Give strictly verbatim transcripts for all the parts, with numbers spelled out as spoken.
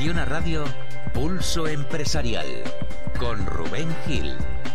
Acciona Radio, Pulso Empresarial, con Rubén Gil.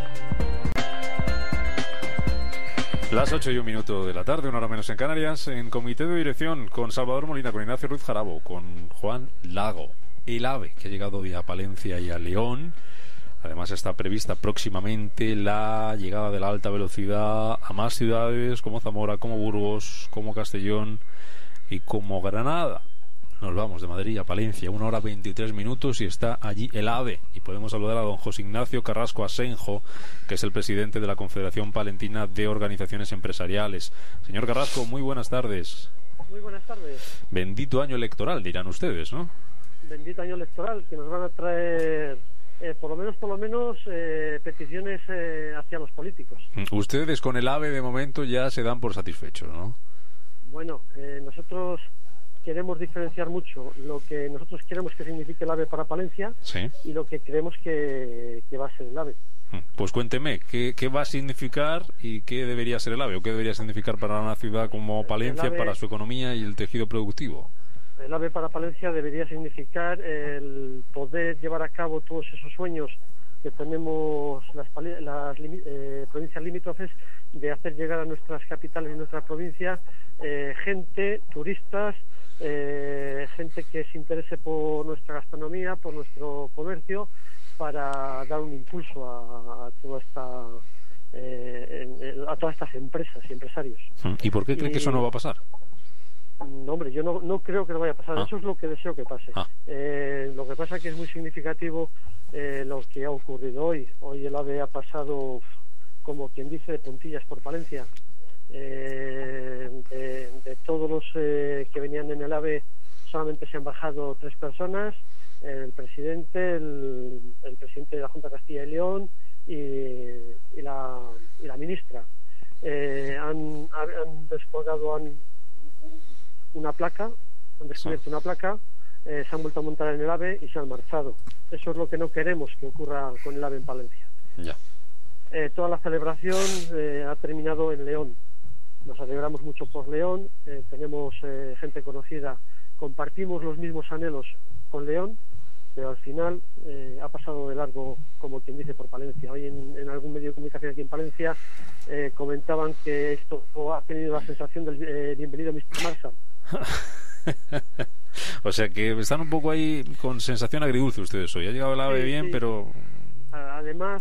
Las ocho y un minuto de la tarde, una hora menos en Canarias, en comité de dirección con Salvador Molina, con Ignacio Ruiz Jarabo, con Juan Lago, el AVE, que ha llegado hoy a Palencia y a León. Además está prevista próximamente la llegada de la alta velocidad a más ciudades como Zamora, como Burgos, como Castellón y como Granada. Nos vamos de Madrid a Palencia, una hora veintitrés minutos, y está allí el AVE. Y podemos saludar a don José Ignacio Carrasco Asenjo, que es el presidente de la Confederación Palentina de Organizaciones Empresariales. Señor Carrasco, muy buenas tardes. Muy buenas tardes. Bendito año electoral, dirán ustedes, ¿no? Bendito año electoral, que nos van a traer, eh, por lo menos, por lo menos, eh, peticiones eh, hacia los políticos. Ustedes con el AVE de momento ya se dan por satisfechos, ¿no? Bueno, eh, nosotros queremos diferenciar mucho lo que nosotros queremos que signifique el AVE para Palencia, ¿sí?, y lo que creemos que, que va a ser el AVE. Pues cuénteme, ¿qué, ¿qué va a significar y qué debería ser el AVE? ¿O qué debería significar para una ciudad como Palencia, AVE, para su economía y el tejido productivo? El AVE para Palencia debería significar el poder llevar a cabo todos esos sueños que tenemos las, las eh, provincias limítrofes, de hacer llegar a nuestras capitales y nuestra provincia eh, gente, turistas, eh, gente que se interese por nuestra gastronomía, por nuestro comercio, para dar un impulso a, a toda esta eh, a todas estas empresas y empresarios. ¿Y por qué creen y, que eso no va a pasar? No, hombre, yo no, no creo que no vaya a pasar. Ah. Eso es lo que deseo que pase. Ah. Eh, lo que pasa es que es muy significativo eh, lo que ha ocurrido hoy. Hoy el AVE ha pasado, como quien dice, de puntillas por Palencia. Eh, de, de todos los eh, que venían en el AVE, solamente se han bajado tres personas: el presidente, el, el presidente de la Junta de Castilla y León y, y, la, y la ministra. Eh, han, han descolgado han, una placa, han descubierto sí. una placa, eh, se han vuelto a montar en el AVE y se han marchado. Eso es lo que no queremos que ocurra con el AVE en Palencia. Ya. Eh, toda la celebración eh, ha terminado en León. Nos alegramos mucho por León, eh, tenemos eh, gente conocida, compartimos los mismos anhelos con León, pero al final eh, ha pasado de largo, como quien dice, por Palencia. Hoy en, en algún medio de comunicación aquí en Palencia eh, comentaban que esto ha tenido la sensación del eh, bienvenido mister Marshall. O sea que están un poco ahí con sensación agridulce ustedes hoy. Ha llegado el AVE sí, bien, sí. pero... Además,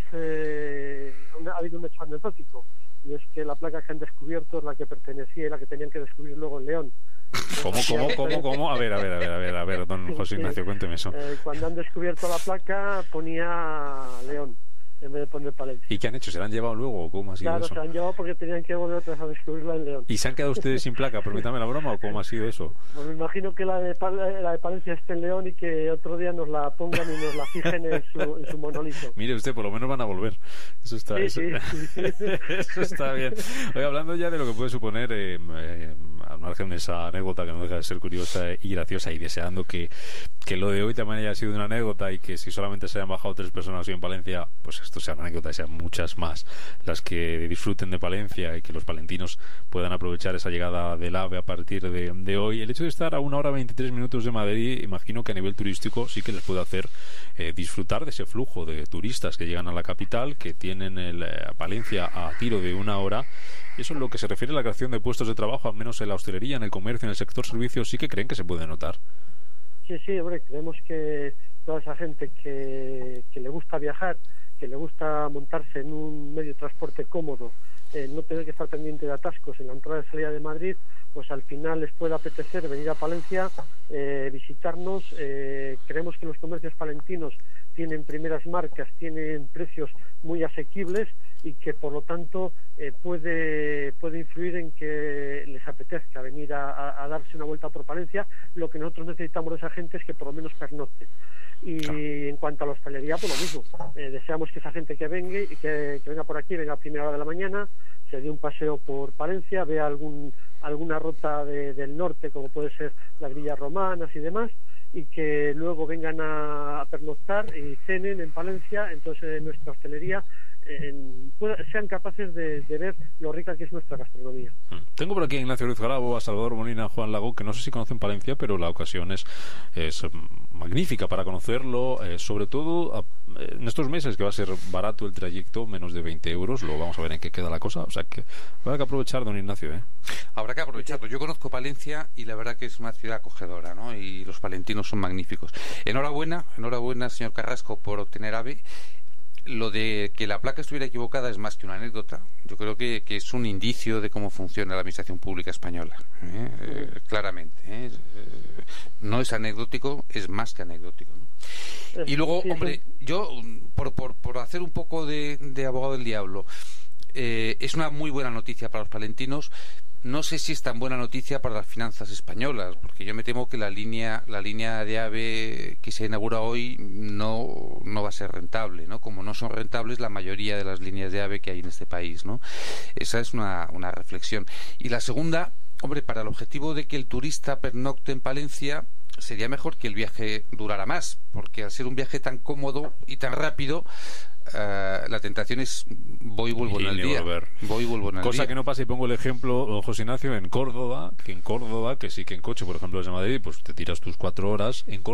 eh, ha habido un hecho anecdótico, y es que la placa que han descubierto es la que pertenecía y la que tenían que descubrir luego en León. ¿Cómo, cómo, cómo, cómo? A ver, a ver, a ver, a ver, a ver, don José Ignacio, cuénteme eso. Eh, cuando han descubierto la placa ponía León en vez de poner Palencia. ¿Y qué han hecho? ¿Se la han llevado luego o cómo ha sido claro, eso? Claro, se la han llevado porque tenían que volver otra vez a descubrirla en León. ¿Y se han quedado ustedes sin placa? Permítame la broma, ¿o cómo ha sido eso? Pues me imagino que la de, la de Palencia esté en León y que otro día nos la pongan y nos la fijen en su, en su monolito. Mire usted, por lo menos van a volver. Eso está, sí, eso, sí, sí, sí. eso está bien. Oye, hablando ya de lo que puede suponer, eh, eh, al margen de esa anécdota que no deja de ser curiosa y graciosa, y deseando que, que lo de hoy también haya sido una anécdota, y que si solamente se hayan bajado tres personas hoy en Palencia, pues esto sea una anécdota y sean muchas más las que disfruten de Palencia, y que los palentinos puedan aprovechar esa llegada del AVE a partir de, de hoy. El hecho de estar a una hora veintitrés minutos de Madrid, imagino que a nivel turístico sí que les puede hacer eh, disfrutar de ese flujo de turistas que llegan a la capital, que tienen el, eh, Palencia a tiro de una hora. Y eso, en lo que se refiere a la creación de puestos de trabajo, al menos en la hostelería, en el comercio, en el sector servicios, sí que creen que se puede notar. Sí, sí, hombre, creemos que toda esa gente que, que le gusta viajar, que le gusta montarse en un medio de transporte cómodo, eh, no tener que estar pendiente de atascos en la entrada y salida de Madrid, pues al final les puede apetecer venir a Palencia, eh, visitarnos. Eh, creemos que los comercios palentinos tienen primeras marcas, tienen precios muy asequibles, y que por lo tanto eh, puede puede influir en que les apetezca venir a, a, a darse una vuelta por Palencia. Lo que nosotros necesitamos de esa gente es que por lo menos pernocten. Y claro, en cuanto a la hostelería, pues lo mismo. Eh, deseamos que esa gente que venga y que, que venga por aquí, venga a primera hora de la mañana, se dé un paseo por Palencia, vea algún alguna ruta de, del norte, como puede ser las villas romanas y demás, y que luego vengan a, a pernoctar y cenen en Palencia. Entonces, en nuestra hostelería en, pueda, sean capaces de, de ver lo rica que es nuestra gastronomía. Tengo por aquí a Ignacio Ruiz Garabo, a Salvador Molina, a Juan Lago, que no sé si conocen Palencia, pero la ocasión es, es magnífica para conocerlo, eh, sobre todo a, en estos meses que va a ser barato el trayecto, menos de veinte euros. Luego vamos a ver en qué queda la cosa, o sea que habrá que aprovechar, don Ignacio, ¿eh? Habrá que aprovecharlo. Yo conozco Palencia y la verdad que es una ciudad acogedora, ¿no? Y los palentinos son magníficos. Enhorabuena, enhorabuena, señor Carrasco, por obtener AVE. Lo de que la placa estuviera equivocada es más que una anécdota. Yo creo que, que es un indicio de cómo funciona la administración pública española, ¿eh? Eh, claramente, ¿eh? Eh, no es anecdótico, es más que anecdótico, ¿no? Y luego, hombre, yo por, por, por hacer un poco de, de abogado del diablo, eh, es una muy buena noticia para los palentinos. No sé si es tan buena noticia para las finanzas españolas, porque yo me temo que la línea la línea de AVE que se inaugura hoy no, no va a ser rentable, ¿no? Como no son rentables la mayoría de las líneas de AVE que hay en este país, ¿no? Esa es una, una reflexión. Y la segunda, hombre, para el objetivo de que el turista pernocte en Palencia, sería mejor que el viaje durara más, porque al ser un viaje tan cómodo y tan rápido, Uh, la tentación es voy y vuelvo en el día. Voy y vuelvo en el Cosa día. que no pasa, y pongo el ejemplo, José Ignacio, en Córdoba, que en Córdoba, que sí que en coche, por ejemplo, desde Madrid, pues te tiras tus cuatro horas. En Córdoba